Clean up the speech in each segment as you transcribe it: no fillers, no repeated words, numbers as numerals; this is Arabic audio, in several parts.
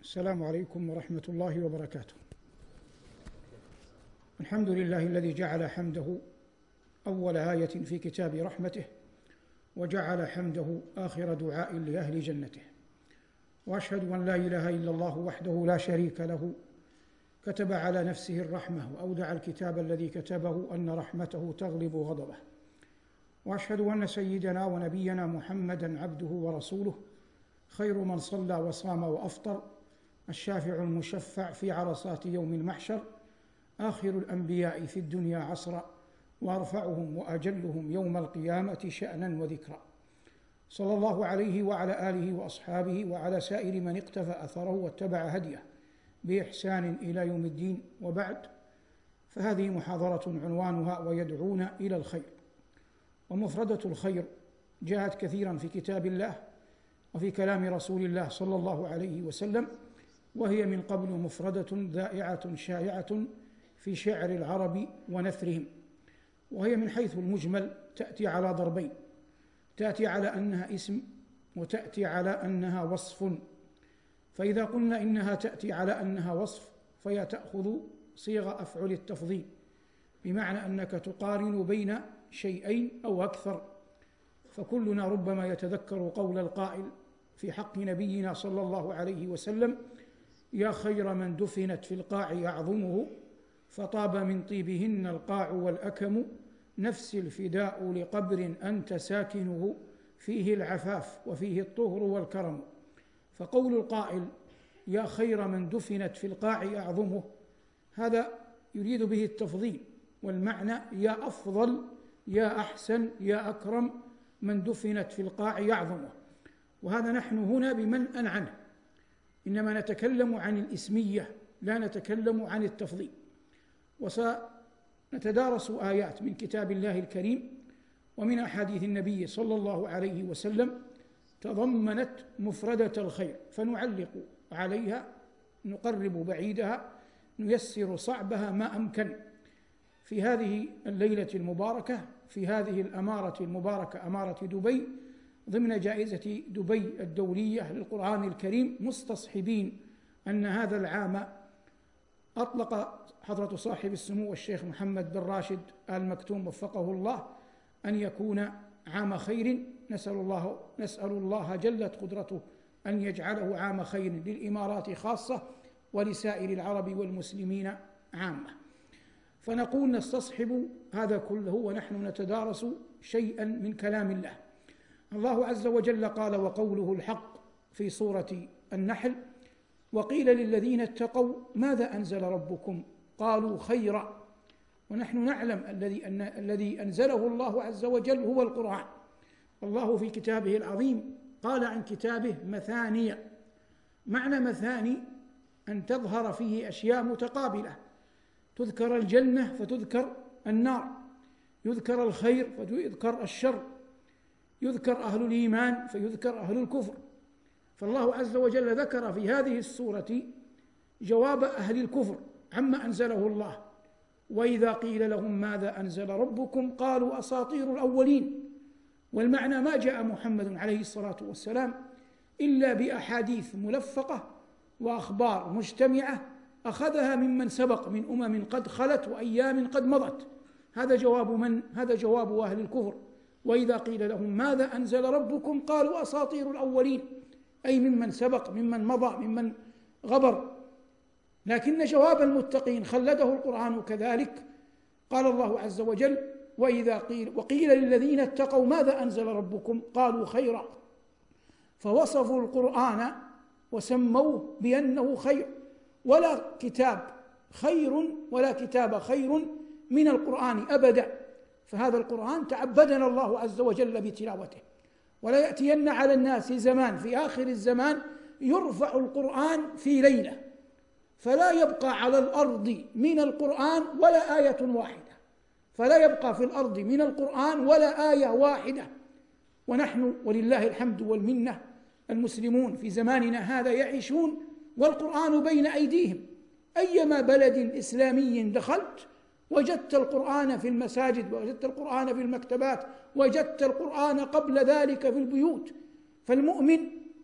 السلام عليكم ورحمة الله وبركاته. الحمد لله الذي جعل حمده أول آية في كتاب رحمته، وجعل حمده آخر دعاء لأهل جنته، وأشهد أن لا إله إلا الله وحده لا شريك له، كتب على نفسه الرحمة وأودع الكتاب الذي كتبه أن رحمته تغلب غضبه، وأشهد أن سيدنا ونبينا محمدًا عبده ورسوله، خير من صلى وصام وأفطر، الشافع المشفع في عرصات يوم المحشر، آخر الأنبياء في الدنيا عصرا، وأرفعهم وأجلهم يوم القيامة شأنا وذكرا، صلى الله عليه وعلى آله وأصحابه وعلى سائر من اقتفى أثره واتبع هديه بإحسان إلى يوم الدين. وبعد، فهذه محاضرة عنوانها ويدعون إلى الخير. ومفردة الخير جاءت كثيرا في كتاب الله وفي كلام رسول الله صلى الله عليه وسلم، وهي من قبل مفردة ذائعة شائعة في شعر العرب ونثرهم، وهي من حيث المجمل تأتي على ضربين: تأتي على أنها اسم، وتأتي على أنها وصف. فإذا قلنا إنها تأتي على أنها وصف، فهي تأخذ صيغ أفعل التفضيل، بمعنى أنك تقارن بين شيئين أو أكثر. فكلنا ربما يتذكر قول القائل في حق نبينا صلى الله عليه وسلم: يا خير من دفنت في القاع أعظمه، فطاب من طيبهن القاع والأكم، نفس الفداء لقبر أنت ساكنه، فيه العفاف وفيه الطهر والكرم. فقول القائل يا خير من دفنت في القاع أعظمه، هذا يريد به التفضيل، والمعنى يا أفضل، يا أحسن، يا أكرم من دفنت في القاع أعظمه. وهذا نحن هنا بمنأ عنه، إنما نتكلم عن الإسمية، لا نتكلم عن التفضيل. وسنتدارس آيات من كتاب الله الكريم ومن أحاديث النبي صلى الله عليه وسلم تضمنت مفردة الخير، فنعلق عليها، نقرب بعيدها، نيسر صعبها ما أمكن في هذه الليلة المباركة، في هذه الأمارة المباركة، أمارة دبي، ضمن جائزة دبي الدولية للقرآن الكريم، مستصحبين أن هذا العام أطلق حضرة صاحب السمو الشيخ محمد بن راشد آل مكتوم وفقه الله أن يكون عام خير. نسأل الله جلت قدرته أن يجعله عام خير للإمارات خاصة ولسائر العرب والمسلمين عامة. فنقول نستصحب هذا كله ونحن نتدارس شيئا من كلام الله. الله عز وجل قال: وقوله الحق في سورة النحل: وقيل للذين اتقوا ماذا أنزل ربكم قالوا خيرا. ونحن نعلم الذي أنزله الله عز وجل هو القرآن. الله في كتابه العظيم قال عن كتابه مثانية. معنى مثاني أن تظهر فيه أشياء متقابلة، تذكر الجنة فتذكر النار، يذكر الخير فيذكر الشر، يذكر أهل الإيمان فيذكر أهل الكفر. فالله عز وجل ذكر في هذه السورة جواب أهل الكفر عما أنزله الله: وإذا قيل لهم ماذا أنزل ربكم قالوا أساطير الأولين. والمعنى ما جاء محمد عليه الصلاة والسلام إلا بأحاديث ملفقة وأخبار مجتمعة أخذها ممن سبق من أمم قد خلت وأيام قد مضت. هذا جواب من؟ هذا جواب أهل الكفر. وإذا قيل لهم ماذا أنزل ربكم قالوا أساطير الأولين، أي ممن سبق، ممن مضى، ممن غبر. لكن جواب المتقين خلده القرآن كذلك. قال الله عز وجل: وقيل للذين اتقوا ماذا أنزل ربكم قالوا خيرا. فوصفوا القرآن وسموه بأنه خير، ولا كتاب خير ولا كتاب خير من القرآن أبدا. فهذا القرآن تعبدنا الله عز وجل بتلاوته. ولا يأتين على الناس زمان في آخر الزمان يرفع القرآن في ليلة، فلا يبقى على الأرض من القرآن ولا آية واحدة، فلا يبقى في الأرض من القرآن ولا آية واحدة. ونحن ولله الحمد والمنة المسلمون في زماننا هذا يعيشون والقرآن بين أيديهم. أيما بلد إسلامي دخلت وجدت القرآن في المساجد، وجدت القرآن في المكتبات، وجدت القرآن قبل ذلك في البيوت. فالمؤمن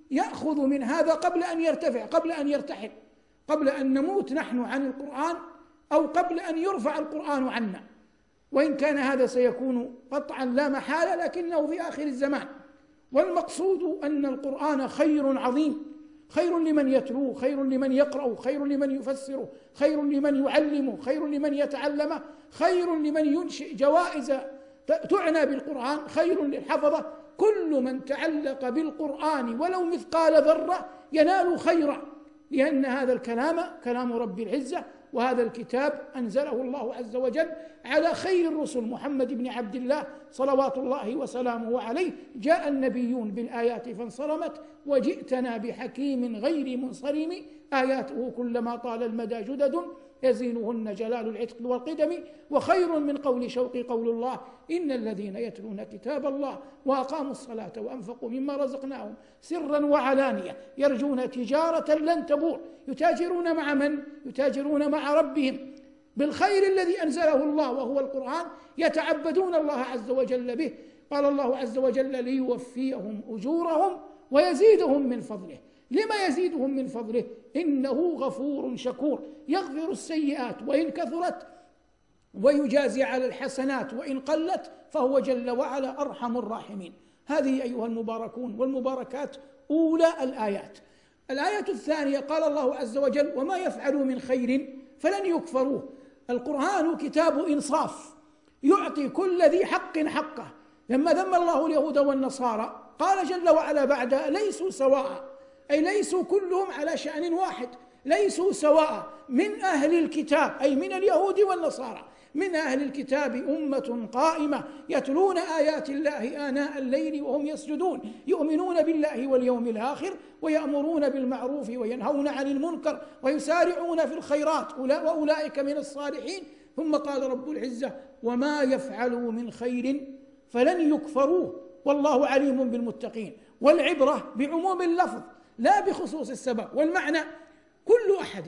يأخذ من هذا قبل أن يرتفع، قبل أن يرتحل، قبل أن نموت نحن عن القرآن، أو قبل أن يرفع القرآن عنا. وإن كان هذا سيكون قطعا لا محالة، لكنه في آخر الزمان. والمقصود أن القرآن خير عظيم، خير لمن يتلوه، خير لمن يقرأه، خير لمن يفسره، خير لمن يعلمه، خير لمن يتعلمه، خير لمن ينشئ جوائز تعنى بالقرآن، خير للحفظة. كل من تعلق بالقرآن ولو مثقال ذرة ينال خيرا، لأن هذا الكلام كلام رب العزة، وهذا الكتاب أنزله الله عز وجل على خير الرسل محمد بن عبد الله صلوات الله وسلامه عليه. جاء النبيون بالآيات فانصرمت، وجئتنا بحكيم غير منصرم، آياته كلما طال المدى جدد، يزينهن جلال العتق والقدم، وخير من قول شوق قول الله، إن الذين يتلون كتاب الله وأقاموا الصلاة وأنفقوا مما رزقناهم سرا وعلانية يرجون تجارة لن تبور. يتاجرون مع من؟ يتاجرون مع ربهم بالخير الذي أنزله الله وهو القرآن، يتعبدون الله عز وجل به. قال الله عز وجل ليوفيهم أجورهم ويزيدهم من فضله. لما يزيدهم من فضله؟ إنه غفور شكور، يغفر السيئات وإن كثرت، ويجازي على الحسنات وإن قلت، فهو جل وعلا أرحم الراحمين. هذه أيها المباركون والمباركات أولى الآيات. الآية الثانية قال الله عز وجل وما يفعلوا من خير فلن يكفروه. القرآن كتاب إنصاف، يعطي كل ذي حق حقه. لما ذم الله اليهود والنصارى قال جل وعلا بعدها ليسوا سواء، أي ليسوا كلهم على شأن واحد، ليسوا سواء. من أهل الكتاب أي من اليهود والنصارى، من أهل الكتاب أمة قائمة يتلون آيات الله آناء الليل وهم يسجدون، يؤمنون بالله واليوم الآخر، ويأمرون بالمعروف وينهون عن المنكر، ويسارعون في الخيرات، وأولئك من الصالحين. ثم قال رب العزة وما يفعلوا من خير فلن يكفروه والله عليم بالمتقين. والعبرة بعموم اللفظ لا بخصوص السبب. والمعنى كل أحد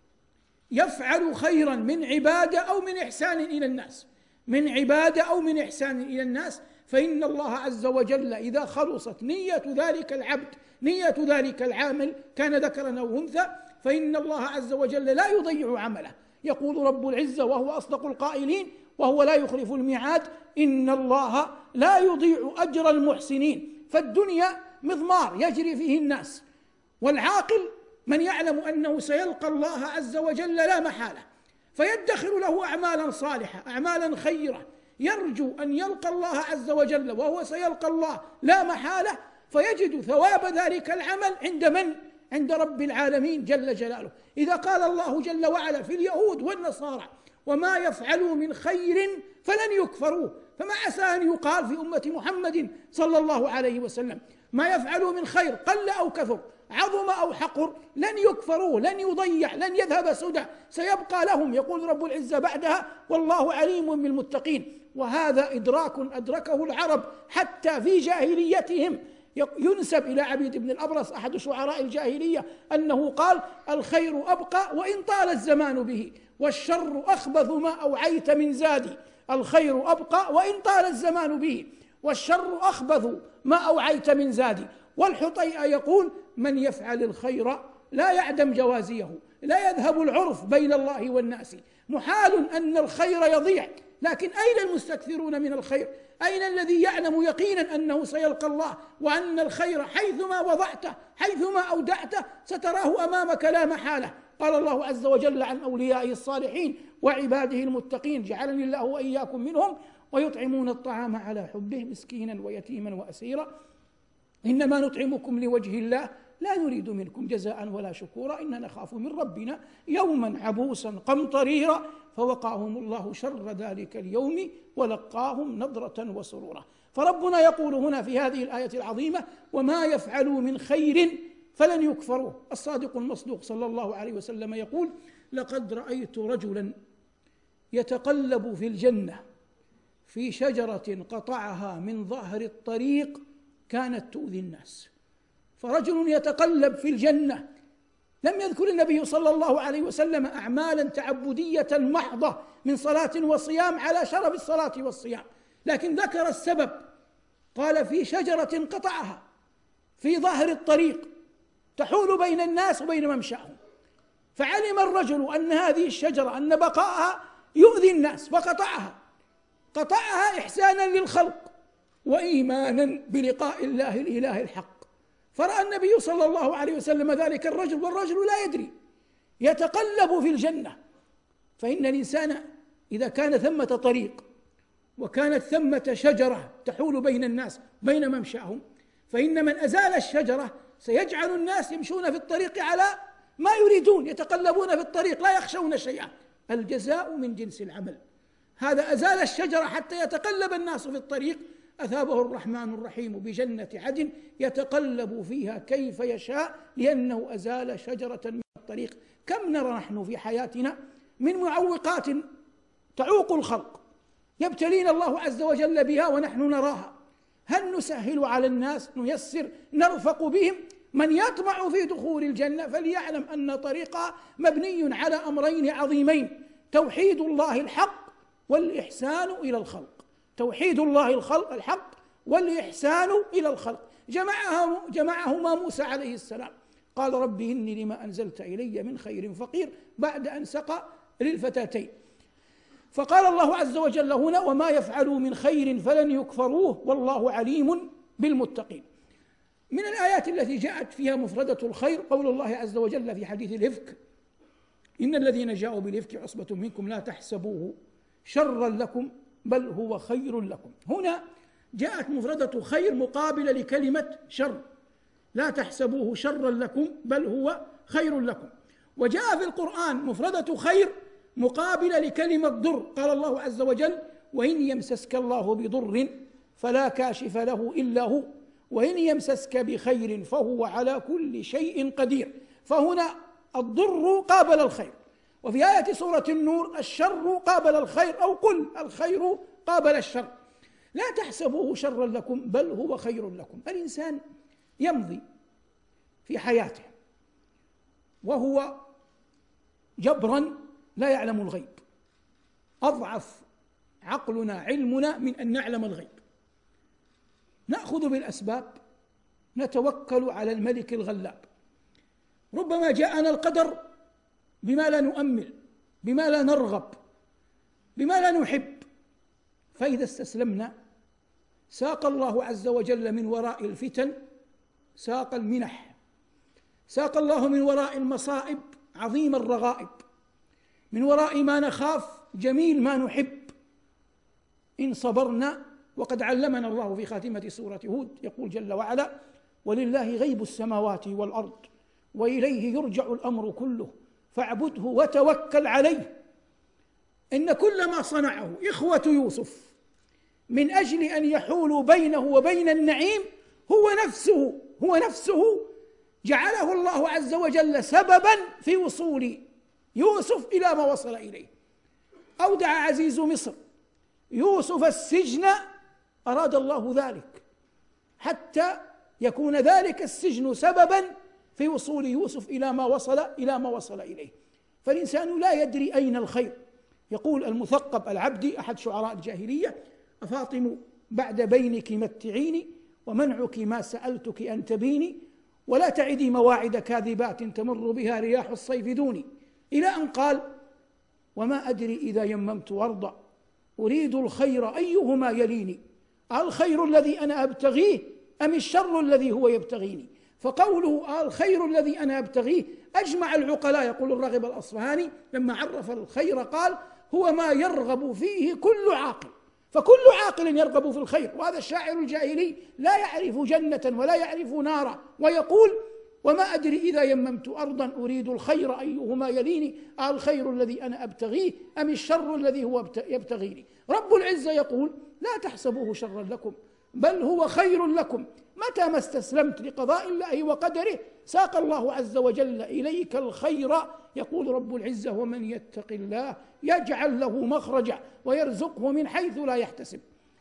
يفعل خيرا من عبادة أو من إحسان إلى الناس، من عبادة أو من إحسان إلى الناس، فإن الله عز وجل إذا خلصت نية ذلك العبد، نية ذلك العامل، كان ذكرا أو أنثى، فإن الله عز وجل لا يضيع عمله. يقول رب العزة وهو أصدق القائلين وهو لا يخلف الميعاد إن الله لا يضيع أجر المحسنين. فالدنيا مضمار يجري فيه الناس، والعاقل من يعلم أنه سيلقى الله عز وجل لا محالة، فيدخر له أعمالا صالحة، أعمالا خيرة، يرجو أن يلقى الله عز وجل وهو سيلقى الله لا محالة، فيجد ثواب ذلك العمل عند من؟ عند رب العالمين جل جلاله. إذا قال الله جل وعلا في اليهود والنصارى وما يفعلوا من خير فلن يكفروه، فما عسى أن يقال في أمة محمد صلى الله عليه وسلم ما يفعلوا من خير قل أو كثر، عظم أو حقر، لن يكفروه، لن يضيع، لن يذهب سدى، سيبقى لهم. يقول رب العزة بعدها والله عليم بالمتقين. وهذا إدراك أدركه العرب حتى في جاهليتهم. ينسب إلى عبيد بن الأبرص أحد شعراء الجاهلية أنه قال الخير أبقى وإن طال الزمان به، والشر أخبث ما أوعيت من زادي. الخير أبقى وإن طال الزمان به، والشر أخبث ما أوعيت من زادي. والحطيئة يقول من يفعل الخير لا يعدم جوازيه، لا يذهب العرف بين الله والناس. محال أن الخير يضيع، لكن أين المستكثرون من الخير؟ أين الذي يعلم يقينا أنه سيلقى الله، وأن الخير حيثما وضعته، حيثما أودعته، ستراه أمامك لا محالة. قال الله عز وجل عن أوليائه الصالحين وعباده المتقين جعلني الله وإياكم منهم ويطعمون الطعام على حبه مسكينا ويتيما وأسيرا إنما نطعمكم لوجه الله لا نريد منكم جزاء ولا شكورا إنا نخاف من ربنا يوما عبوسا قمطريرا فوقاهم الله شر ذلك اليوم ولقاهم نضرة وسرورا. فربنا يقول هنا في هذه الآية العظيمة وما يفعلوا من خير فلن يكفروه. الصادق المصدوق صلى الله عليه وسلم يقول لقد رأيت رجلا يتقلب في الجنة في شجرة قطعها من ظهر الطريق كانت تؤذي الناس. فرجل يتقلب في الجنة. لم يذكر النبي صلى الله عليه وسلم أعمالا تعبدية محضة من صلاة وصيام على شرف الصلاة والصيام، لكن ذكر السبب. قال في شجرة قطعها في ظهر الطريق تحول بين الناس وبين ممشاهم، فعلم الرجل أن هذه الشجرة أن بقاءها يؤذي الناس قطعها إحسانا للخلق وإيمانا بلقاء الله الإله الحق. فرأى النبي صلى الله عليه وسلم ذلك الرجل والرجل لا يدري يتقلب في الجنة. فإن الإنسان إذا كان ثمة طريق وكانت ثمة شجرة تحول بين الناس بين ممشاهم، فإن من أزال الشجرة سيجعل الناس يمشون في الطريق على ما يريدون، يتقلبون في الطريق لا يخشون شيئا. الجزاء من جنس العمل. هذا أزال الشجرة حتى يتقلب الناس في الطريق، أثابه الرحمن الرحيم بجنة عدن يتقلب فيها كيف يشاء، لأنه أزال شجرة من الطريق. كم نرى نحن في حياتنا من معوقات تعوق الخلق يبتلينا الله عز وجل بها ونحن نراها. هل نسهل على الناس، نيسر، نرفق بهم؟ من يطمع في دخول الجنة فليعلم أن طريقها مبني على أمرين عظيمين: توحيد الله الحق والإحسان إلى الخلق. توحيد الله الحق والإحسان إلى الخلق جمعهما موسى عليه السلام. قال رب إني لما أنزلت إلي من خير فقير، بعد أن سقى للفتاتين. فقال الله عز وجل هنا: وما يفعلوا من خير فلن يكفروه والله عليم بالمتقين. من الآيات التي جاءت فيها مفردة الخير قول الله عز وجل في حديث الإفك: إن الذين جاءوا بالإفك عصبة منكم لا تحسبوه شرا لكم بل هو خير لكم. هنا جاءت مفردة خير مقابلة لكلمة شر، لا تحسبوه شرا لكم بل هو خير لكم. وجاء في القرآن مفردة خير مقابلة لكلمة ضر، قال الله عز وجل: وإن يمسسك الله بضر فلا كاشف له إلا هو وإن يمسسك بخير فهو على كل شيء قدير. فهنا الضر قابل الخير، وفي آية سورة النور الشر قابل الخير، أو قل الخير قابل الشر. لا تحسبوه شرا لكم بل هو خير لكم. الإنسان يمضي في حياته وهو جبرا لا يعلم الغيب، أضعف عقلنا علمنا من أن نعلم الغيب. نأخذ بالأسباب، نتوكل على الملك الغلاب. ربما جاءنا القدر بما لا نؤمل، بما لا نرغب، بما لا نحب، فإذا استسلمنا ساق الله عز وجل من وراء الفتن ساق المنح، ساق الله من وراء المصائب عظيم الرغائب، من وراء ما نخاف جميل ما نحب إن صبرنا. وقد علمنا الله في خاتمة سورة هود يقول جل وعلا: ولله غيب السماوات والأرض وإليه يرجع الأمر كله فاعبده وتوكل عليه. إن كل ما صنعه إخوة يوسف من أجل أن يحولوا بينه وبين النعيم هو نفسه جعله الله عز وجل سببا في وصول يوسف إلى ما وصل إليه. أودع عزيز مصر يوسف السجن، أراد الله ذلك حتى يكون ذلك السجن سببا في وصول يوسف إلى ما وصل إليه. فالإنسان لا يدري أين الخير. يقول المثقب العبدي أحد شعراء الجاهلية: أفاطم بعد بينك متعيني ومنعك ما سألتك أن تبيني ولا تعدي مواعد كاذبات تمر بها رياح الصيف دوني. إلى أن قال: وما أدري إذا يممت وارضى أريد الخير أيهما يليني، الخير الذي أنا أبتغيه أم الشر الذي هو يبتغيني. فقوله الخير الذي أنا أبتغيه أجمع العقلاء. يقول الراغب الأصفهاني لما عرف الخير قال: هو ما يرغب فيه كل عاقل، فكل عاقل يرغب في الخير. وهذا الشاعر الجاهلي لا يعرف جنة ولا يعرف نارا، ويقول: وما أدري إذا يممت أرضا أريد الخير أيهما يليني، الخير الذي أنا أبتغيه أم الشر الذي هو يبتغيني. رب العزة يقول: لا تحسبوه شرا لكم بل هو خير لكم. متى ما استسلمت لقضاء الله وقدره ساق الله عز وجل إليك الخير. يقول رب العزة: ومن يتق الله يجعل له مخرجا ويرزقه من حيث لا يحتسب.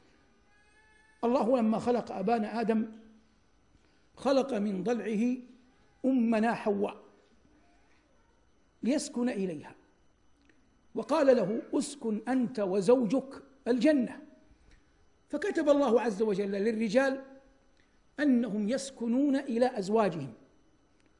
الله لما خلق أبانا آدم خلق من ضلعه أمنا حواء ليسكن إليها، وقال له: اسكن أنت وزوجك الجنة. فكتب الله عز وجل للرجال أنهم يسكنون إلى أزواجهم،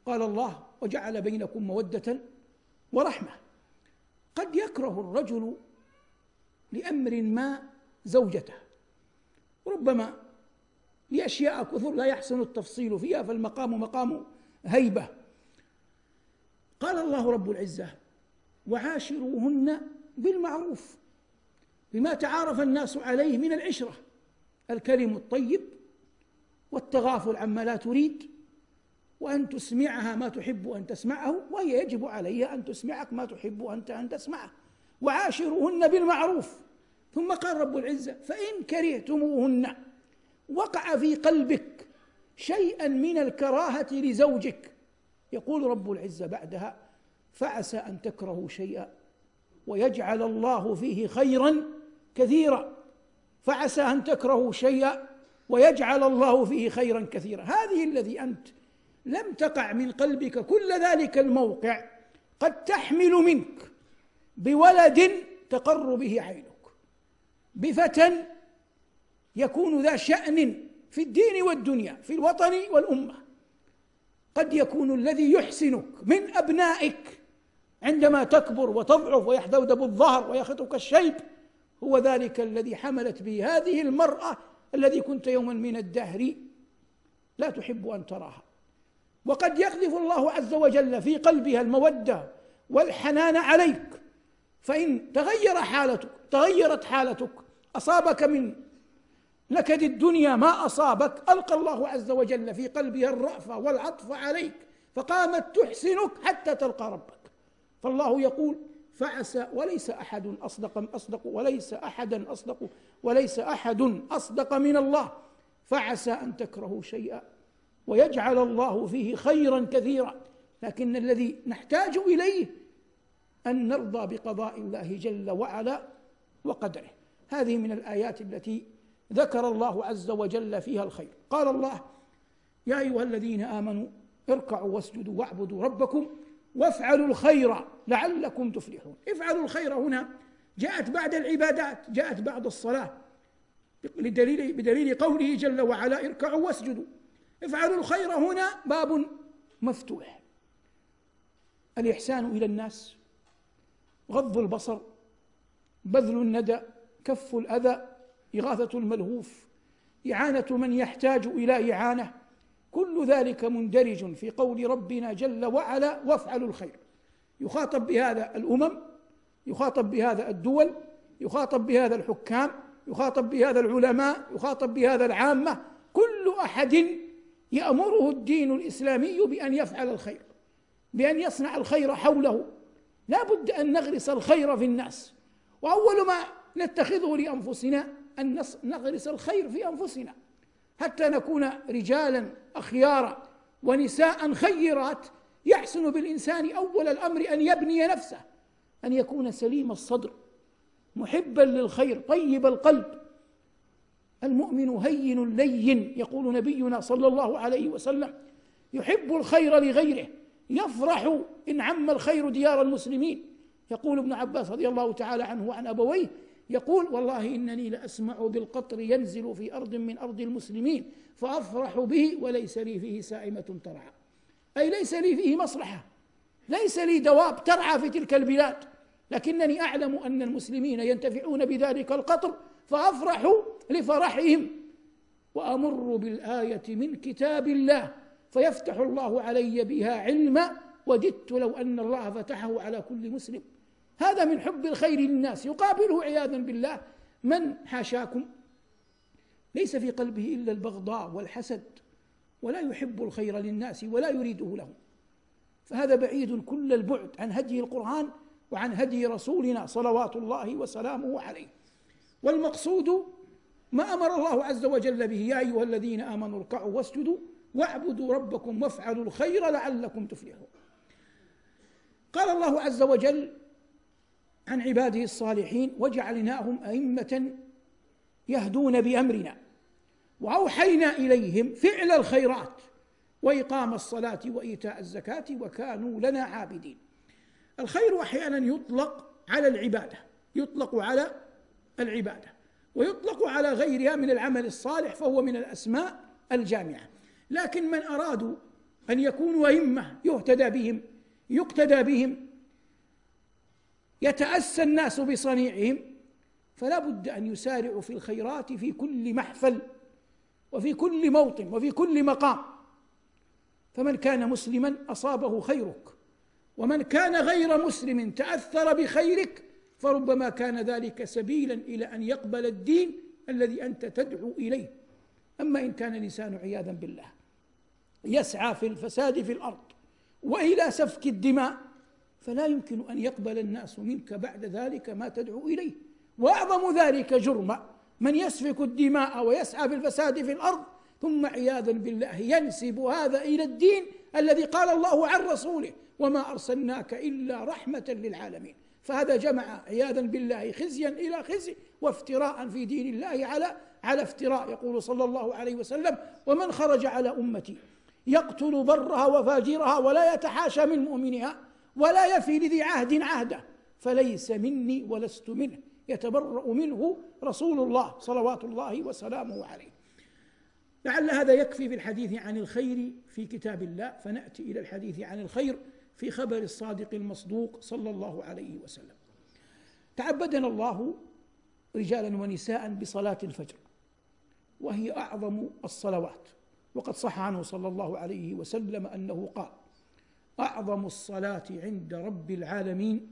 قال الله: وجعل بينكم مودة ورحمة. قد يكره الرجل لأمر ما زوجته، ربما لأشياء كثر لا يحسن التفصيل فيها، فالمقام مقام هيبة. قال الله رب العزة: وعاشروهن بالمعروف، بما تعارف الناس عليه من العشرة، الكلم الطيب والتغافل عما لا تريد، وأن تسمعها ما تحب أن تسمعه، وهي يجب عليها أن تسمعك ما تحب أنت أن تسمعه. وعاشروهن بالمعروف. ثم قال رب العزة: فإن كرهتموهن، وقع في قلبك شيئا من الكراهة لزوجك، يقول رب العزة بعدها: فعسى أن تكرهوا شيئا ويجعل الله فيه خيرا كثيرا. فعسى أن تكرهوا شيئا ويجعل الله فيه خيرا كثيرا. هذه الذي أنت لم تقع من قلبك كل ذلك الموقع، قد تحمل منك بولد تقر به عينك، بفتى يكون ذا شأن في الدين والدنيا، في الوطن والأمة. قد يكون الذي يحسنك من أبنائك عندما تكبر وتضعف ويحدودب الظهر ويخطك الشيب هو ذلك الذي حملت به هذه المرأة الذي كنت يوما من الدهر لا تحب أن تراها. وقد يقذف الله عز وجل في قلبها المودة والحنان عليك، فإن تغيرت حالتك، أصابك من نكد الدنيا ما أصابك، ألقى الله عز وجل في قلبها الرأفة والعطف عليك، فقامت تحسنك حتى تلقى ربك. فالله يقول: فعسى، وليس أحد أصدق وليس أحد أصدق من الله. فعسى أن تكرهوا شيئا ويجعل الله فيه خيرا كثيرا. لكن الذي نحتاج إليه أن نرضى بقضاء الله جل وعلا وقدره. هذه من الآيات التي ذكر الله عز وجل فيها الخير. قال الله: يا أيها الذين آمنوا اركعوا واسجدوا واعبدوا ربكم وافعلوا الخير لعلكم تفلحون. افعلوا الخير هنا جاءت بعد العبادات، جاءت بعد الصلاة، بدليل قوله جل وعلا: اركعوا واسجدوا. افعلوا الخير هنا باب مفتوح: الإحسان إلى الناس، غض البصر، بذل الندى، كف الأذى، إغاثة الملهوف، إعانة من يحتاج إلى إعانة. كل ذلك مندرج في قول ربنا جل وعلا: وافعلوا الخير. يخاطب بهذا الأمم، يخاطب بهذا الدول، يخاطب بهذا الحكام، يخاطب بهذا العلماء، يخاطب بهذا العامة. كل أحد يأمره الدين الإسلامي بأن يفعل الخير، بأن يصنع الخير حوله. لا بد أن نغرس الخير في الناس، وأول ما نتخذه لأنفسنا أن نغرس الخير في أنفسنا حتى نكون رجالا أخيارا ونساء خيرات. يحسن بالإنسان أول الأمر أن يبني نفسه، أن يكون سليم الصدر، محبا للخير، طيب القلب. المؤمن هين لين، يقول نبينا صلى الله عليه وسلم: يحب الخير لغيره، يفرح إن عم الخير ديار المسلمين. يقول ابن عباس رضي الله تعالى عنه وعن أبويه، يقول: والله إنني لأسمع بالقطر ينزل في أرض من أرض المسلمين فأفرح به وليس لي فيه سائمة ترعى، أي ليس لي فيه مصلحة، ليس لي دواب ترعى في تلك البلاد، لكنني أعلم أن المسلمين ينتفعون بذلك القطر فأفرح لفرحهم. وأمر بالآية من كتاب الله فيفتح الله علي بها علما، وددت لو أن الله فتحه على كل مسلم. هذا من حب الخير للناس. يقابله عياذا بالله من حاشاكم ليس في قلبه إلا البغضاء والحسد، ولا يحب الخير للناس ولا يريده لهم، فهذا بعيد كل البعد عن هدي القرآن وعن هدي رسولنا صلوات الله وسلامه عليه. والمقصود ما أمر الله عز وجل به: يا أيها الذين آمنوا اركعوا واسجدوا واعبدوا ربكم وافعلوا الخير لعلكم تفلحون. قال الله عز وجل عن عباده الصالحين: وجعلناهم أئمة يهدون بأمرنا وأوحينا إليهم فعل الخيرات وإقام الصلاة وإيتاء الزكاة وكانوا لنا عابدين. الخير أحيانا يطلق على العبادة، ويطلق على غيرها من العمل الصالح، فهو من الأسماء الجامعة. لكن من أرادوا أن يكونوا أئمة يهتدى بهم يقتدى بهم يتأسى الناس بصنيعهم، فلا بد أن يسارعوا في الخيرات في كل محفل وفي كل موطن وفي كل مقام. فمن كان مسلما أصابه خيرك، ومن كان غير مسلم تأثر بخيرك، فربما كان ذلك سبيلا إلى أن يقبل الدين الذي أنت تدعو إليه. أما إن كان الإنسان عياذا بالله يسعى في الفساد في الأرض وإلى سفك الدماء، فلا يمكن أن يقبل الناس منك بعد ذلك ما تدعو إليه. وأعظم ذلك جرما من يسفك الدماء ويسعى في الفساد في الأرض ثم عياذا بالله ينسب هذا إلى الدين الذي قال الله عن رسوله وما أرسلناك إلا رحمة للعالمين. فهذا جمع عياذا بالله خزيا إلى خزي وافتراء في دين الله على افتراء. يقول صلى الله عليه وسلم: ومن خرج على أمتي يقتل برها وفاجرها ولا يتحاشى من مؤمنها ولا يفي لذي عهد عهده فليس مني ولست منه، يتبرأ منه رسول الله صلوات الله وسلامه عليه. لعل هذا يكفي في الحديث عن الخير في كتاب الله، فنأتي إلى الحديث عن الخير في خبر الصادق المصدوق صلى الله عليه وسلم. تعبدنا الله رجالا ونساء بصلاة الفجر، وهي أعظم الصلوات، وقد صح عنه صلى الله عليه وسلم أنه قال: أعظم الصلاة عند رب العالمين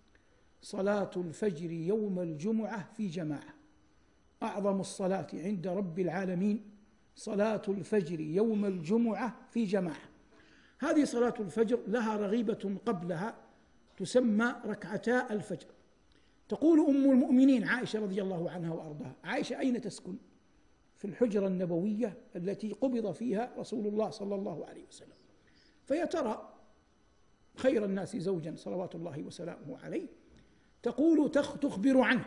صلاة الفجر يوم الجمعة في جماعة. أعظم الصلاة عند رب العالمين صلاة الفجر يوم الجمعة في جماعة. هذه صلاة الفجر لها رغيبة قبلها تسمى ركعتا الفجر. تقول أم المؤمنين عائشة رضي الله عنها وأرضاها: عائشة أين تسكن؟ في الحجرة النبوية التي قبض فيها رسول الله صلى الله عليه وسلم، فهي ترى خير الناس زوجا صلوات الله وسلامه عليه. تقول تخبر عنه: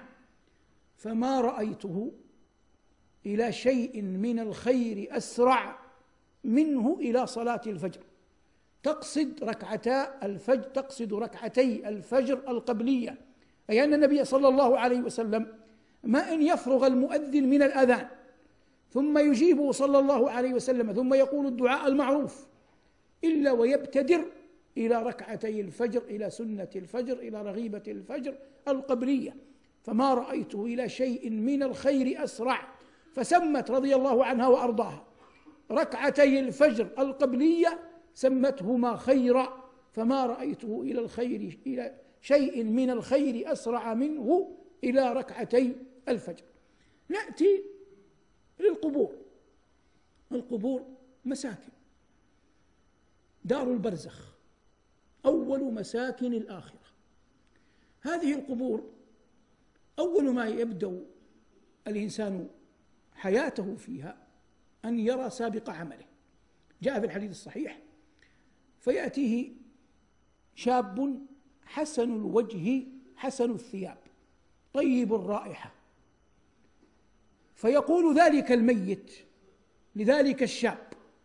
فما رأيته إلى شيء من الخير أسرع منه إلى صلاة الفجر. تقصد ركعتي الفجر القبلية، أي أن النبي صلى الله عليه وسلم ما إن يفرغ المؤذن من الأذان ثم يجيبه صلى الله عليه وسلم ثم يقول الدعاء المعروف إلا ويبتدر إلى ركعتي الفجر، إلى سنة الفجر، إلى رغيبة الفجر القبلية. فما رأيته إلى شيء من الخير أسرع، فسمت رضي الله عنها وأرضاها ركعتي الفجر القبلية سمتهما خيرا، فما رأيته إلى شيء من الخير أسرع منه إلى ركعتي الفجر. نأتي للقبور. القبور مساكن، دار البرزخ، أول مساكن الآخرة. هذه القبور أول ما يبدأ الإنسان حياته فيها أن يرى سابق عمله. جاء في الحديث الصحيح: فيأتيه شاب حسن الوجه حسن الثياب طيب الرائحة، فيقول ذلك الميت لذلك الشاب: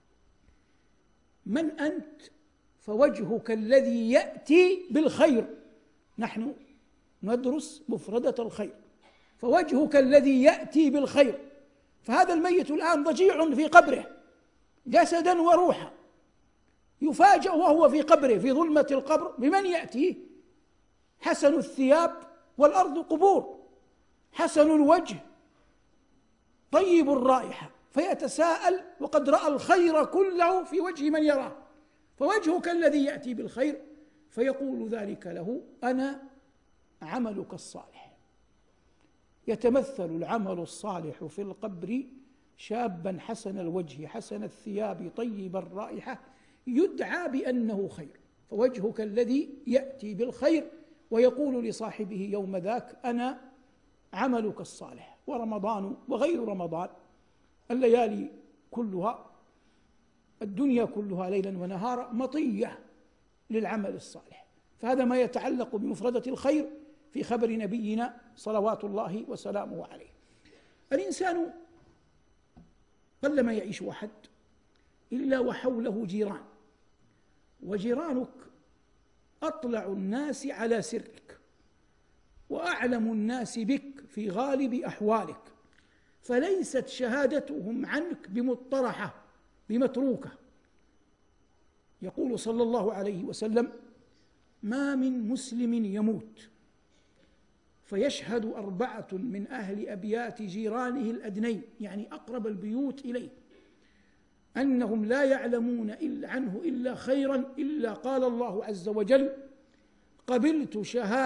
من أنت؟ فوجهك الذي يأتي بالخير. نحن ندرس مفردة الخير، فوجهك الذي يأتي بالخير. فهذا الميت الآن ضجيع في قبره جسدا وروحا، يفاجأ وهو في قبره في ظلمة القبر بمن يأتيه؟ حسن الثياب والأرض قبور، حسن الوجه طيب الرائحة، فيتساءل وقد رأى الخير كله في وجه من يراه: فوجهك الذي يأتي بالخير. فيقول ذلك له: أنا عملك الصالح. يتمثل العمل الصالح في القبر شابا حسن الوجه حسن الثياب طيب الرائحة يدعى بأنه خير، فوجهك الذي يأتي بالخير، ويقول لصاحبه يوم ذاك: أنا عملك الصالح. ورمضان وغير رمضان الليالي كلها، الدنيا كلها ليلا ونهارا مطية للعمل الصالح. فهذا ما يتعلق بمفردة الخير في خبر نبينا صلوات الله وسلامه عليه. الإنسان قلما يعيش أحد إلا وحوله جيران، وجيرانك أطلع الناس على سرك وأعلم الناس بك في غالب أحوالك، فليست شهادتهم عنك بمطرحة بمتروكة. يقول صلى الله عليه وسلم: ما من مسلم يموت فيشهد 4 من أهل أبيات جيرانه الأدنين، يعني أقرب البيوت إليه، أنهم لا يعلمون عنه إلا خيرا، إلا قال الله عز وجل: قبلت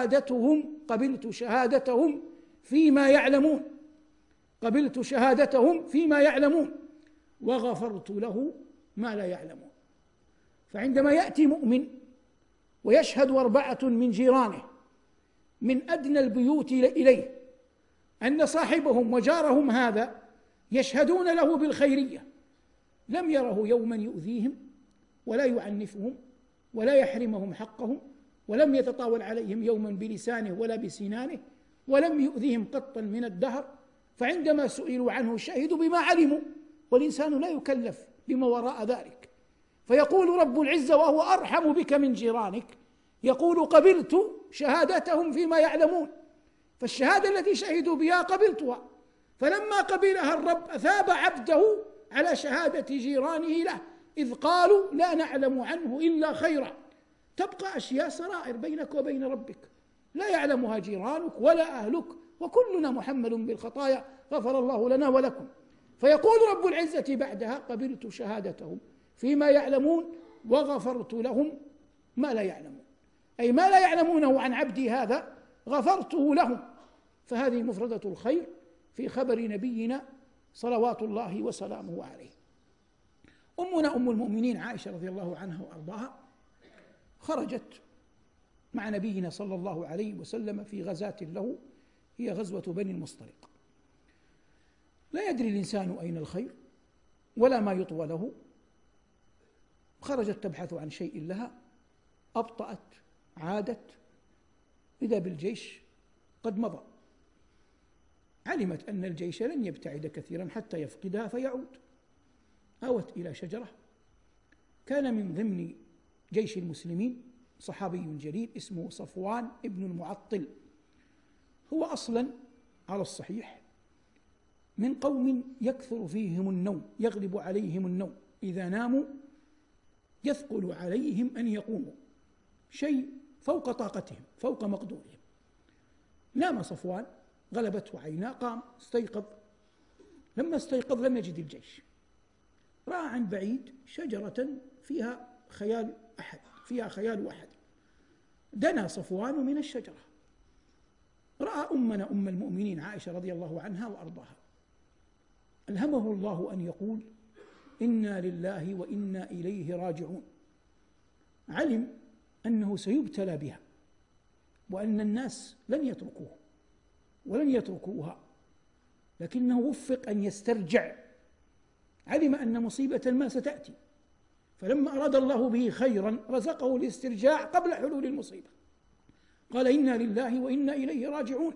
شهادتهم فيما يعلمون، قبلت شهادتهم فيما يعلمون وغفرت له ما لا يعلمون. فعندما يأتي مؤمن ويشهد 4 من جيرانه من أدنى البيوت إليه أن صاحبهم وجارهم هذا يشهدون له بالخيرية، لم يره يوما يؤذيهم ولا يعنفهم ولا يحرمهم حقهم، ولم يتطاول عليهم يوما بلسانه ولا بسنانه، ولم يؤذيهم قطا من الدهر، فعندما سئلوا عنه شهدوا بما علموا، والإنسان لا يكلف بما وراء ذلك. فيقول رب العزة وهو أرحم بك من جيرانك، يقول: قبلت شهادتهم فيما يعلمون، فالشهادة التي شهدوا بها قبلتها. فلما قبلها الرب أثاب عبده على شهادة جيرانه له، إذ قالوا: لا نعلم عنه إلا خيرا. تبقى أشياء سرائر بينك وبين ربك لا يعلمها جيرانك ولا أهلك، وكلنا محمل بالخطايا، غفر الله لنا ولكم. فيقول رب العزة بعدها: قبلت شهادتهم فيما يعلمون وغفرت لهم ما لا يعلمون، أي ما لا يعلمونه عن عبدي هذا غفرته لهم. فهذه مفردة الخير في خبر نبينا صلوات الله وسلامه عليه. أمنا أم المؤمنين عائشة رضي الله عنها وأرضاها خرجت مع نبينا صلى الله عليه وسلم في غزاة له، هي غزوة بني المصطلق. لا يدري الإنسان أين الخير ولا ما يطوى له، خرجت تبحث عن شيء لها، أبطأت، عادت، إذا بالجيش قد مضى. علمت أن الجيش لن يبتعد كثيرا حتى يفقدها فيعود. آوت إلى شجرة، كان من ضمن جيش المسلمين صحابي جليل اسمه صفوان ابن المعطل، هو أصلا على الصحيح من قوم يكثر فيهم النوم، يغلب عليهم النوم، إذا ناموا يثقل عليهم أن يقوموا، شيء فوق طاقتهم، فوق مقدورهم. نام صفوان، غلبته عيناه، قام استيقظ. لما استيقظ لم يجد الجيش، رأى عن بعيد شجرة فيها خيال أحد، دنا صفوان من الشجرة، رأى أمنا أم المؤمنين عائشة رضي الله عنها وأرضاها، ألهمه الله أن يقول: إنا لله وإنا إليه راجعون. علم أنه سيبتلى بها، وأن الناس لن يتركوه ولن يتركوها، لكنه وفق أن يسترجع، علم أن مصيبة ما ستأتي، فلما أراد الله به خيرا رزقه الاسترجاع قبل حلول المصيبة، قال: إنا لله وإنا إليه راجعون.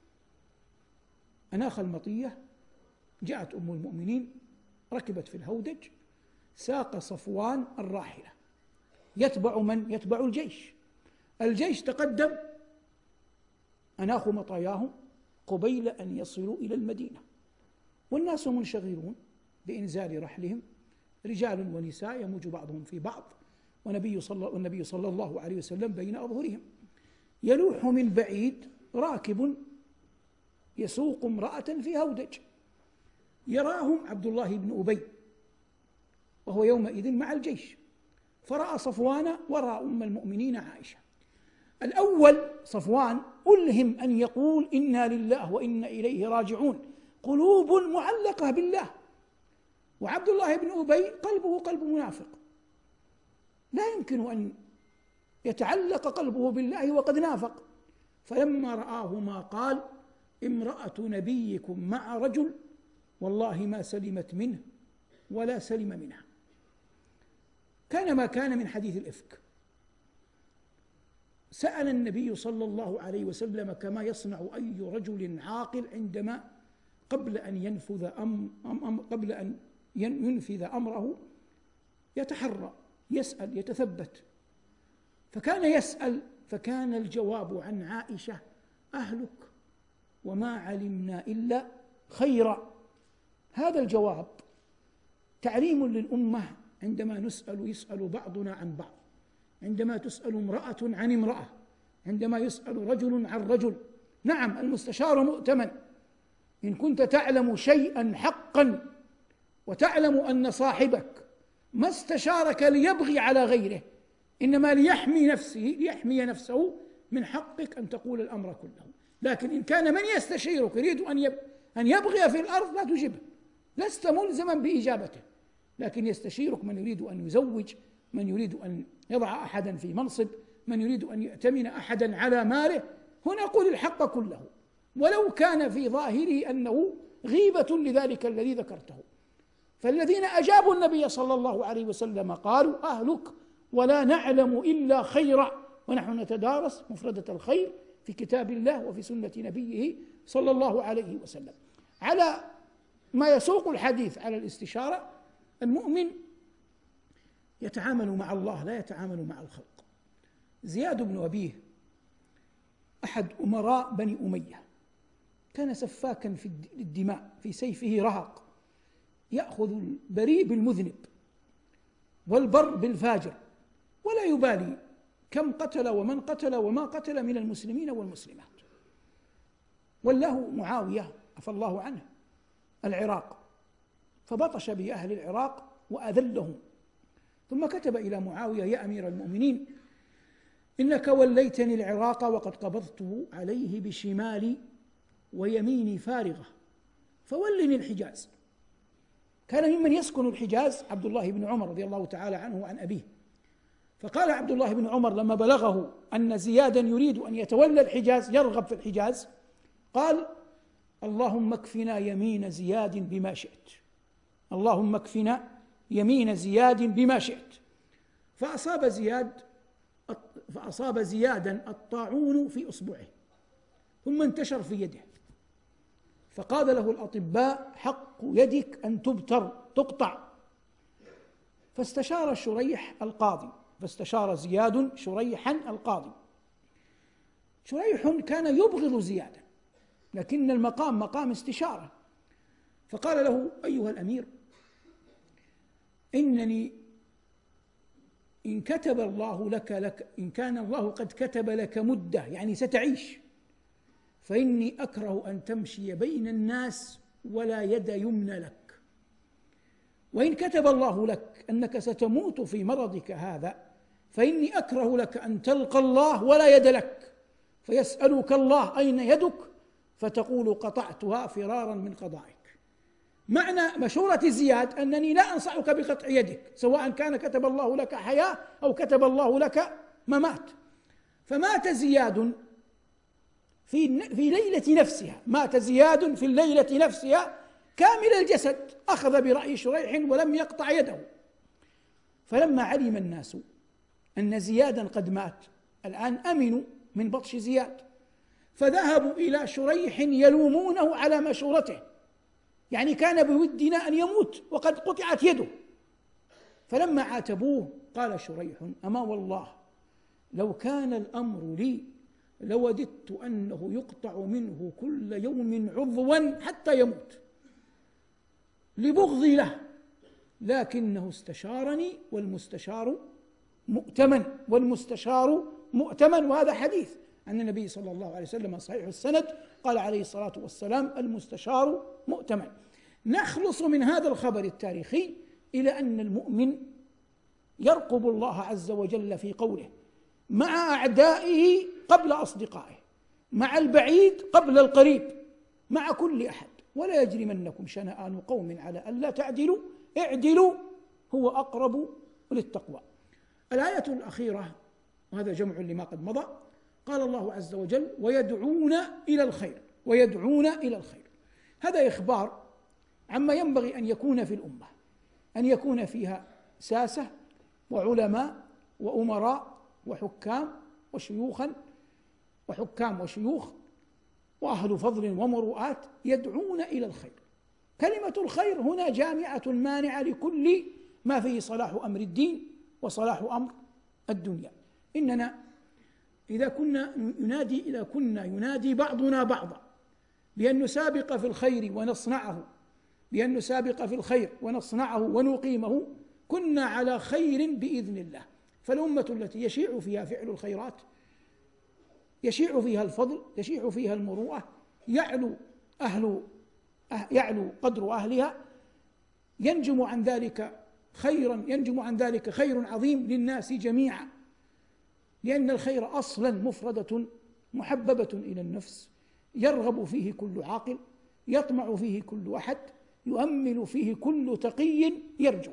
أناخ المطية، جاءت أم المؤمنين، ركبت في الهودج، ساق صفوان الراحلة، يتبع من؟ يتبع الجيش. الجيش تقدم، أناخوا مطاياهم قبيل أن يصلوا إلى المدينة، والناس منشغلون بإنزال رحلهم، رجال ونساء يموج بعضهم في بعض، والنبي صلى الله عليه وسلم بين أظهرهم. يلوح من بعيد راكب يسوق امرأة في هودج، يراهم عبد الله بن أبي وهو يومئذ مع الجيش، فرأى صفوان وراء أم المؤمنين عائشة. الأول صفوان ألهم أن يقول: إنا لله وإنا إليه راجعون، قلوب معلقة بالله، وعبد الله بن أبي قلبه قلب منافق، لا يمكن أن يتعلق قلبه بالله وقد نافق. فلما رآهما قال: امرأة نبيكم مع رجل والله ما سلمت منه ولا سلم منها. كان ما كان من حديث الإفك. سأل النبي صلى الله عليه وسلم كما يصنع أي رجل عاقل عندما قبل أن ينفذ أمره يتحرى، يسأل، يتثبت. فكان يسأل، فكان الجواب عن عائشة: أهلك وما علمنا إلا خيرا. هذا الجواب تعليم للأمة عندما يسأل بعضنا عن بعض، عندما تسأل امرأة عن امرأة، عندما يسأل رجل عن رجل. نعم، المستشار مؤتمن. إن كنت تعلم شيئا حقا وتعلم أن صاحبك ما استشارك ليبغي على غيره، إنما ليحمي نفسه، من حقك أن تقول الأمر كله. لكن إن كان من يستشيرك يريد أن يبغي في الأرض لا تجبه، لست ملزما بإجابته، لكن يستشيرك من يريد أن يزوج، من يريد أن يضع أحدا في منصب، من يريد أن يأتمن أحدا على ماله. هنا قل الحق كله، ولو كان في ظاهره أنه غيبة لذلك الذي ذكرته. فالذين أجابوا النبي صلى الله عليه وسلم قالوا: أهلك ولا نعلم إلا خيرا، ونحن نتدارس مفردة الخير في كتاب الله وفي سنة نبيه صلى الله عليه وسلم. على ما يسوق الحديث على الاستشارة، المؤمن يتعامل مع الله لا يتعامل مع الخلق. زياد بن أبيه أحد أمراء بني أمية، كان سفاكا في الدماء، في سيفه رهق، يأخذ البريء بالمذنب والبر بالفاجر، ولا يبالي كم قتل ومن قتل وما قتل من المسلمين والمسلمات. ولاه معاوية عفى الله عنه العراق، فبطش بأهل العراق وأذلهم، ثم كتب إلى معاوية: يا أمير المؤمنين، إنك وليتني العراق وقد قبضته عليه بشمالي ويميني فارغة، فولني الحجاز. كان ممن يسكن الحجاز عبد الله بن عمر رضي الله تعالى عنه وعن أبيه. فقال عبد الله بن عمر لما بلغه أن زيادا يريد أن يتولى الحجاز، يرغب في الحجاز، قال: اللهم اكفنا يمين زياد بما شئت، اللهم اكفنا يمين زياد بما شئت. فأصاب زيادا الطاعون في إصبعه، ثم انتشر في يده، فقال له الأطباء: حق يدك أن تقطع. فاستشار شريح القاضي، فاستشار زياد شريحا القاضي. شريح كان يبغض زيادا، لكن المقام مقام استشارة، فقال له: أيها الأمير، إنني إن كتب الله لك إن كان الله قد كتب لك مدة، يعني ستعيش، فإني أكره أن تمشي بين الناس ولا يد يمنى لك، وإن كتب الله لك أنك ستموت في مرضك هذا، فإني أكره لك أن تلقى الله ولا يد لك، فيسألك الله: أين يدك؟ فتقول: قطعتها فرارا من قضائك. معنى مشورة زياد أنني لا أنصحك بقطع يدك، سواء كان كتب الله لك حياة أو كتب الله لك ممات. فمات زياد في ليلة نفسها، مات زياد في الليلة نفسها كامل الجسد، أخذ برأي شريح ولم يقطع يده. فلما علم الناس أن زيادا قد مات، الآن أمنوا من بطش زياد، فذهبوا إلى شريح يلومونه على مشورته، يعني كان بودنا أن يموت وقد قطعت يده. فلما عاتبوه قال شريح: أما والله لو كان الأمر لي لوددت أنه يقطع منه كل يوم عضوا حتى يموت لبغضي له، لكنه استشارني والمستشار مؤتمن. وهذا حديث عن النبي صلى الله عليه وسلم صحيح السند، قال عليه الصلاة والسلام: المستشار مؤتمن. نخلص من هذا الخبر التاريخي إلى أن المؤمن يرقب الله عز وجل في قوله مع أعدائه قبل أصدقائه، مع البعيد قبل القريب، مع كل أحد. ولا يجرمنكم شنآن قوم على ألا تعدلوا اعدلوا هو أقرب للتقوى. الآية الأخيرة، وهذا جمع لما قد مضى، قال الله عز وجل: ويدعون إلى الخير، ويدعون إلى الخير. هذا إخبار عما ينبغي أن يكون في الأمة، أن يكون فيها ساسة وعلماء وأمراء وحكام وشيوخ وأهل فضل ومروءات يدعون إلى الخير. كلمة الخير هنا جامعة مانعة لكل ما فيه صلاح أمر الدين وصلاح أمر الدنيا. إننا إذا كنا ينادي بعضنا بعضا بأن نسابق في الخير ونصنعه، ونقيمه، كنا على خير بإذن الله. فالأمة التي يشيع فيها فعل الخيرات، يشيع فيها الفضل، يشيع فيها المروءة، يعلو قدر أهلها، ينجم عن ذلك خير عظيم للناس جميعا، لأن الخير أصلا مفردة محببة إلى النفس، يرغب فيه كل عاقل، يطمع فيه كل أحد، يؤمل فيه كل تقي يرجو.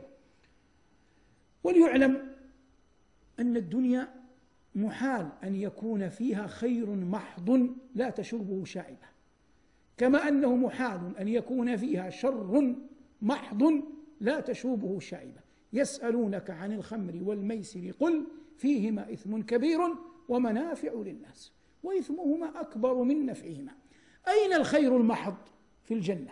وليعلم أن الدنيا محال أن يكون فيها خير محض لا تشوبه شائبة، كما أنه محال أن يكون فيها شر محض لا تشوبه شائبة. يسألونك عن الخمر والميسر قل فيهما إثم كبير ومنافع للناس وإثمهما أكبر من نفعهما. أين الخير المحض في الجنة؟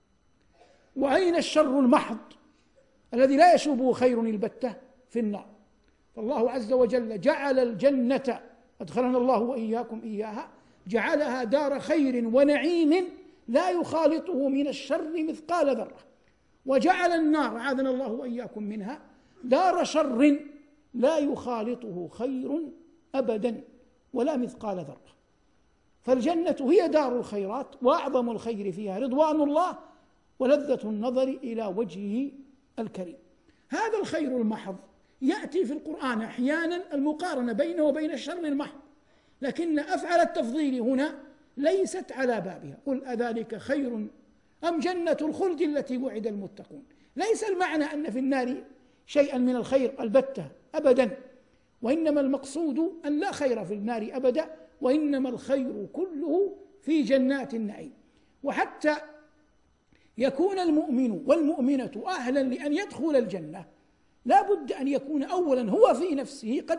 وأين الشر المحض الذي لا يشوبه خير البتة في النار؟ فالله عز وجل جعل الجنة، أدخلنا الله وإياكم إياها، جعلها دار خير ونعيم لا يخالطه من الشر مثقال ذرة، وجعل النار، أعاذنا الله وإياكم منها، دار شر لا يخالطه خير أبدا ولا مثقال ذرة. فالجنة هي دار الخيرات، وأعظم الخير فيها رضوان الله ولذة النظر إلى وجهه الكريم. هذا الخير المحض يأتي في القرآن أحيانا المقارنة بينه وبين الشر المحض، لكن أفعل التفضيل هنا ليست على بابها. قل أذلك خير أم جنة الخلد التي وعد المتقون؟ ليس المعنى أن في النار شيئا من الخير البتة أبدا، وإنما المقصود أن لا خير في النار أبدا، وإنما الخير كله في جنات النعيم. وحتى يكون المؤمن والمؤمنة أهلا لأن يدخل الجنة لا بد أن يكون أولا هو في نفسه قد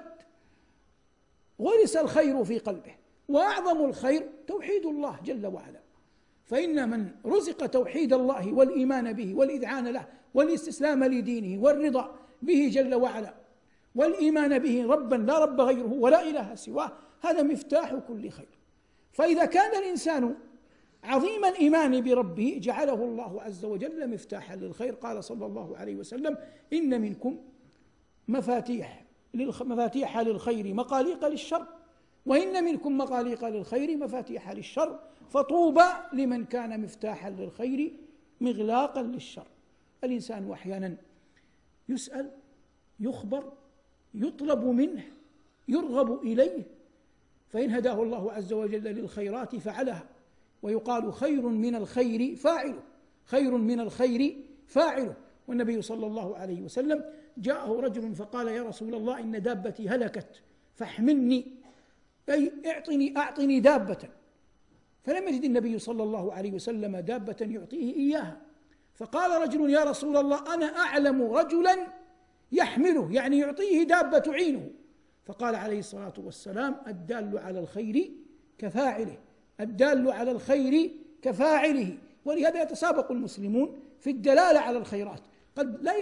غرس الخير في قلبه، وأعظم الخير توحيد الله جل وعلا. فإن من رزق توحيد الله والإيمان به والإذعان له والاستسلام لدينه والرضا به جل وعلا والإيمان به ربا لا رب غيره ولا إله سواه، هذا مفتاح كل خير. فإذا كان الإنسان عظيم الإيمان بربه جعله الله عز وجل مفتاحا للخير. قال صلى الله عليه وسلم: إن منكم مفاتيح للخير مغاليق للشر، وإن منكم مغاليق للخير مفاتيح للشر، فطوبى لمن كان مفتاحا للخير مغلاقا للشر. الإنسان أحيانا يسأل، يخبر، يطلب منه، يرغب إليه، فإن هداه الله عز وجل للخيرات فعلها. ويقال: خير من الخير فاعله، خير من الخير فاعله. والنبي صلى الله عليه وسلم جاءه رجل فقال: يا رسول الله، إن دابتي هلكت فاحملني، أي أعطني دابة. فلم يجد النبي صلى الله عليه وسلم دابة يعطيه إياها، فقال رجل: يا رسول الله، أنا أعلم رجلا يحمله، يعني يعطيه دابة تعينه. فقال عليه الصلاة والسلام: الدال على الخير كفاعله، الدال على الخير كفاعله. ولهذا يتسابق المسلمون في الدلالة على الخيرات. قد لا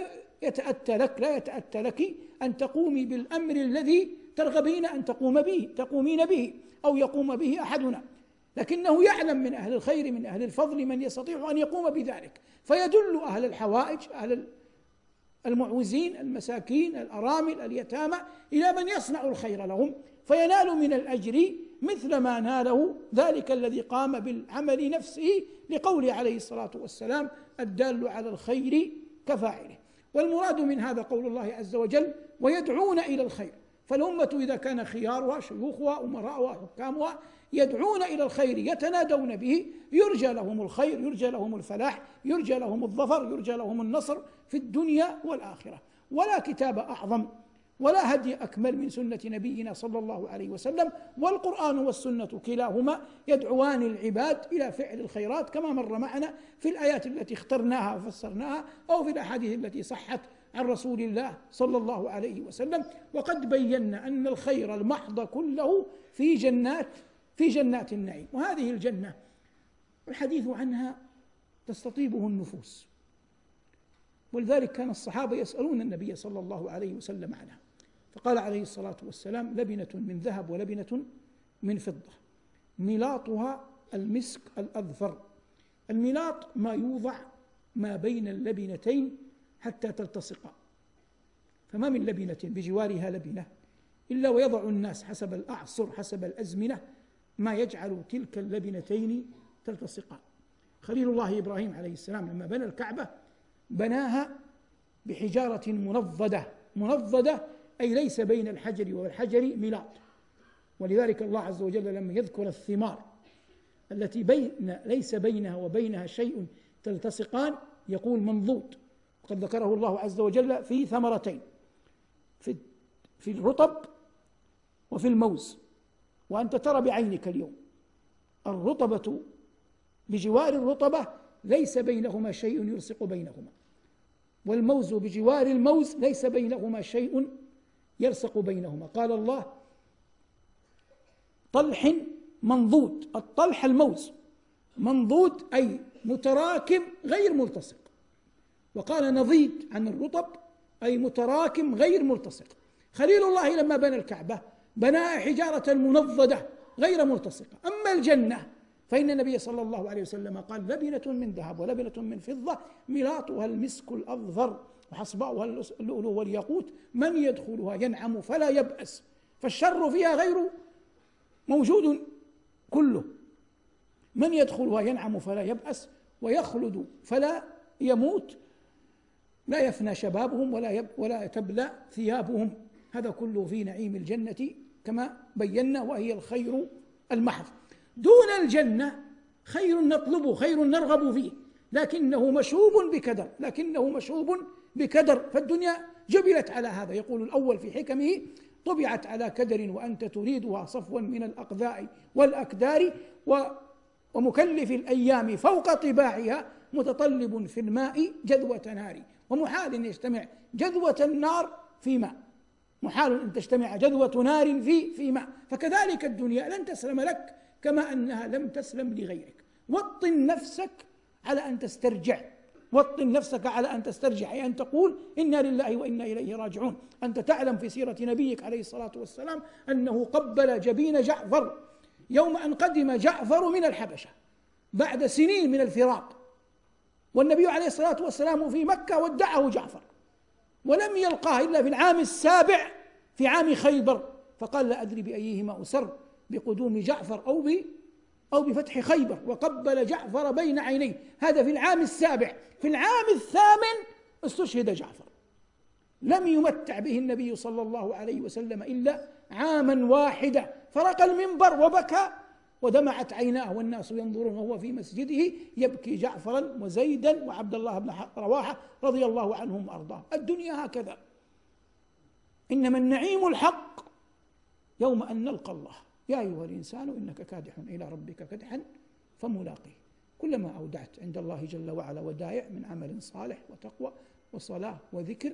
يتأتى لك أن تقومي بالأمر الذي ترغبين أن تقومين به أو يقوم به أحدنا، لكنه يعلم من أهل الخير من أهل الفضل من يستطيع أن يقوم بذلك، فيدل أهل الحوائج، أهل المعوزين، المساكين، الأرامل، اليتامى، إلى من يصنع الخير لهم، فينال من الأجر مثل ما ناله ذلك الذي قام بالعمل نفسه، لقوله عليه الصلاة والسلام: الدال على الخير كفاعله. والمراد من هذا قول الله عز وجل: ويدعون إلى الخير. فالأمة إذا كان خيارها، شيوخها، أمراؤها، حكامها يدعون إلى الخير يتنادون به، يرجى لهم الخير، يرجى لهم الفلاح، يرجى لهم الظفر، يرجى لهم النصر في الدنيا والآخرة. ولا كتاب أعظم ولا هدي أكمل من سنة نبينا صلى الله عليه وسلم. والقرآن والسنة كلاهما يدعوان العباد إلى فعل الخيرات، كما مر معنا في الآيات التي اخترناها وفسرناها، أو في الأحاديث التي صحت عن رسول الله صلى الله عليه وسلم. وقد بينا أن الخير المحض كله في جنات النعيم. وهذه الجنة الحديث عنها تستطيبه النفوس، ولذلك كان الصحابة يسألون النبي صلى الله عليه وسلم عنها، فقال عليه الصلاة والسلام: لبنة من ذهب ولبنة من فضة، ملاطها المسك الأذفر. الملاط ما يوضع ما بين اللبنتين حتى تلتصقا، فما من لبنة بجوارها لبنة إلا ويضع الناس حسب الأعصر حسب الأزمنة ما يجعل تلك اللبنتين تلتصقان. خليل الله إبراهيم عليه السلام لما بنى الكعبة بناها بحجارة منضدة أي ليس بين الحجر والحجر ميلاد، ولذلك الله عز وجل لما يذكر الثمار التي ليس بينها وبينها شيء تلتصقان يقول منضود، وقد ذكره الله عز وجل في ثمرتين، في الرطب وفي الموز. وأنت ترى بعينك اليوم الرطبة بجوار الرطبة ليس بينهما شيء يلصق بينهما، والموز بجوار الموز ليس بينهما شيء يلصق بينهما. قال الله طلح منضود، الطلح الموز، منضود أي متراكم غير ملتصق، وقال نضيد عن الرطب أي متراكم غير ملتصق. خليل الله لما بنى الكعبة بناها حجارة منضدة غير ملتصقة. أما الجنة فإن النبي صلى الله عليه وسلم قال لبنة من ذهب ولبنة من فضة ملاطها المسك الأظفر وحصباؤها اللؤلؤ والياقوت، من يدخلها ينعم فلا يبأس، فالشر فيها غير موجود كله، من يدخلها ينعم فلا يبأس ويخلد فلا يموت، لا يفنى شبابهم ولا تبلى ثيابهم، هذا كله في نعيم الجنة كما بينا، وهي الخير المحض. دون الجنة خير نطلبه، خير نرغب فيه، لكنه مشوب بكدر، فالدنيا جبلت على هذا. يقول الأول في حكمه طبعت على كدر وأنت تريدها صفوا من الأقذاء والأكدار، ومكلف الأيام فوق طباعها متطلب في الماء جذوة نار، ومحال أن يجتمع جذوة النار في ماء، محال أن تجتمع جذوة نار في ماء. فكذلك الدنيا لن تسلم لك كما أنها لم تسلم لغيرك. وطن نفسك على أن تسترجع، أي أن تقول إنا لله وإنا إليه راجعون. أنت تعلم في سيرة نبيك عليه الصلاة والسلام أنه قبل جبين جعفر يوم أن قدم جعفر من الحبشة بعد سنين من الفراق، والنبي عليه الصلاة والسلام في مكة ودعه جعفر ولم يلقاه إلا في العام السابع في عام خيبر، فقال لا أدري بأيهما أسر، بقدوم جعفر أو بفتح خيبر، وقبل جعفر بين عينيه. هذا في العام السابع. في العام الثامن استشهد جعفر، لم يمتع به النبي صلى الله عليه وسلم إلا عاما واحدا، فرق المنبر وبكى ودمعت عيناه والناس ينظرون وهو في مسجده يبكي جعفرا وزيدا وعبد الله بن رواحة رضي الله عنهم وأرضاه. الدنيا هكذا، إنما النعيم الحق يوم أن نلقى الله. يا أيها الإنسان إنك كادح إلى ربك كدحا فملاقيه. كلما أودعت عند الله جل وعلا ودائع من عمل صالح وتقوى وصلاة وذكر،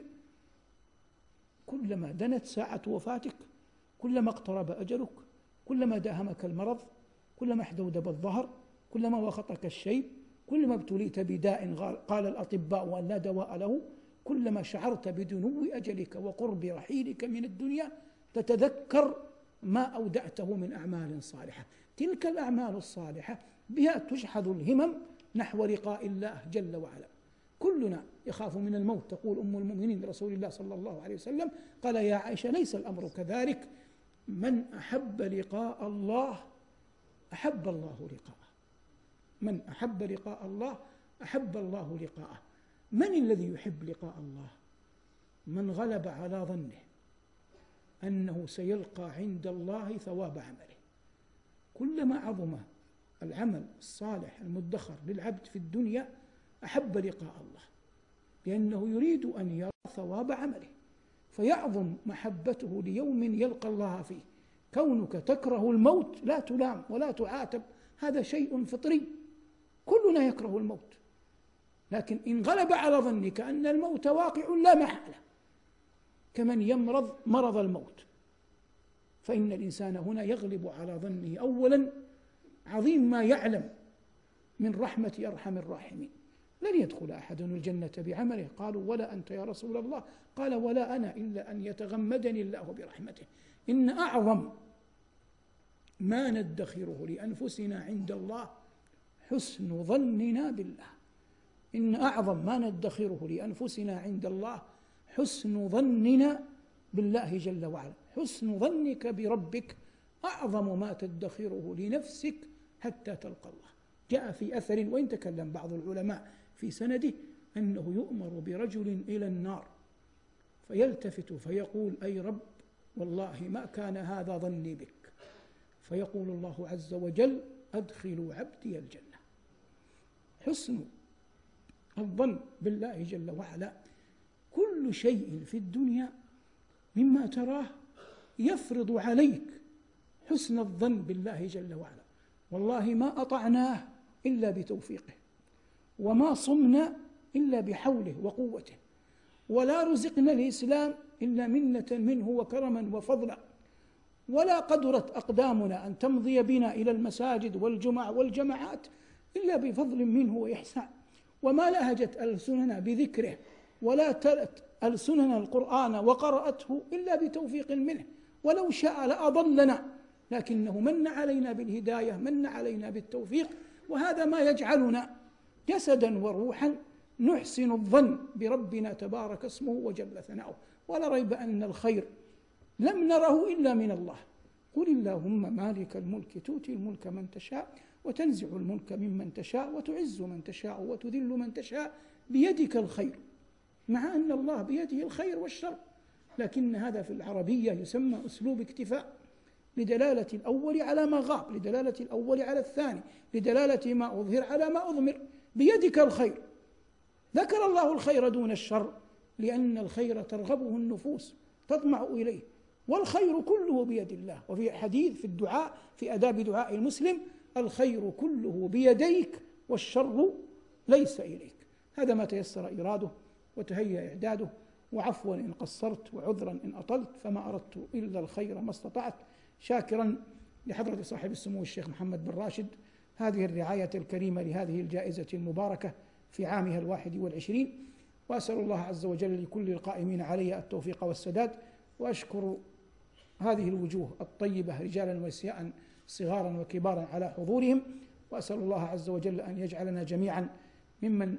كلما دنت ساعة وفاتك، كلما اقترب أجلك، كلما داهمك المرض، كلما احدودب الظهر، كلما وخطك الشيب، كلما ابتليت بداء قال الأطباء أن لا دواء له، كلما شعرت بدنو أجلك وقرب رحيلك من الدنيا تتذكر ما أودعته من أعمال صالحة. تلك الأعمال الصالحة بها تشحذ الهمم نحو لقاء الله جل وعلا. كلنا يخاف من الموت. تقول أم المؤمنين لرسول الله صلى الله عليه وسلم قال يا عائشة ليس الأمر كذلك، من أحب لقاء الله أحب الله لقاءه، من أحب لقاء الله أحب الله لقاءه. من الذي يحب لقاء الله؟ من غلب على ظنه أنه سيلقى عند الله ثواب عمله. كلما عظم العمل الصالح المدخر للعبد في الدنيا أحب لقاء الله، لأنه يريد أن يرى ثواب عمله، فيعظم محبته ليوم يلقى الله فيه. كونك تكره الموت لا تلام ولا تعاتب، هذا شيء فطري، كلنا يكره الموت، لكن إن غلب على ظنك أن الموت واقع لا محالة، كمن يمرض مرض الموت، فإن الإنسان هنا يغلب على ظنه أولا عظيم ما يعلم من رحمة أرحم الراحمين. لن يدخل أحد الجنة بعمله، قالوا ولا أنت يا رسول الله؟ قال ولا أنا إلا أن يتغمدني الله برحمته. إن أعظم ما ندخره لأنفسنا عند الله حسن ظننا بالله. إن أعظم ما ندخره لأنفسنا عند الله حسن ظننا بالله جل وعلا، حسن ظنك بربك أعظم ما تدخره لنفسك حتى تلقى الله. جاء في أثر، وإن تكلم بعض العلماء في سنده، أنه يؤمر برجل إلى النار فيلتفت فيقول: أي رب، والله ما كان هذا ظني بك. فيقول الله عز وجل: أدخلوا عبدي الجنة. حسن الظن بالله جل وعلا. كل شيء في الدنيا مما تراه يفرض عليك حسن الظن بالله جل وعلا. والله ما أطعناه إلا بتوفيقه، وما صمنا إلا بحوله وقوته، ولا رزقنا الإسلام إلا منة منه وكرما وفضلا، ولا قدرت أقدامنا أن تمضي بنا إلى المساجد والجمع والجماعات إلا بفضل منه وإحسان، وما لهجت ألسننا بذكره ولا تلت ألسننا القرآن وقرأته إلا بتوفيق منه، ولو شاء لأضلنا، لكنه من علينا بالهداية، من علينا بالتوفيق. وهذا ما يجعلنا جسدا وروحا نحسن الظن بربنا تبارك اسمه وجل ثناؤه. ولا ريب أن الخير لم نره إلا من الله. قل اللهم مالك الملك تؤتي الملك من تشاء وتنزع الملك ممن تشاء وتعز من تشاء وتذل من تشاء بيدك الخير، مع أن الله بيده الخير والشر، لكن هذا في العربية يسمى أسلوب اكتفاء، لدلالة الأول على ما غاب، لدلالة الأول على الثاني، لدلالة ما أظهر على ما أضمر. بيدك الخير، ذكر الله الخير دون الشر لأن الخير ترغبه النفوس تطمع إليه، والخير كله بيد الله. وفي حديث في الدعاء، في آداب دعاء المسلم: الخير كله بيديك والشر ليس إليك. هذا ما تيسر إراده وتهيأ إعداده، وعفوا إن قصرت وعذرا إن أطلت، فما أردت إلا الخير ما استطعت، شاكرا لحضرة صاحب السمو الشيخ محمد بن راشد هذه الرعاية الكريمة لهذه الجائزة المباركة في عامها 21، وأسأل الله عز وجل لكل القائمين علي التوفيق والسداد. وأشكر هذه الوجوه الطيبة رجالا ونساء صغارا وكبارا على حضورهم، وأسأل الله عز وجل أن يجعلنا جميعا ممن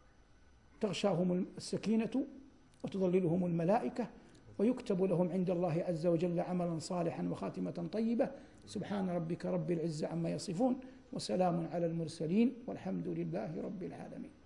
تغشاهم السكينة وتظللهم الملائكة، ويكتب لهم عند الله عز وجل عملا صالحا وخاتمة طيبة. سبحان ربك رب العزة عما يصفون، وسلام على المرسلين، والحمد لله رب العالمين.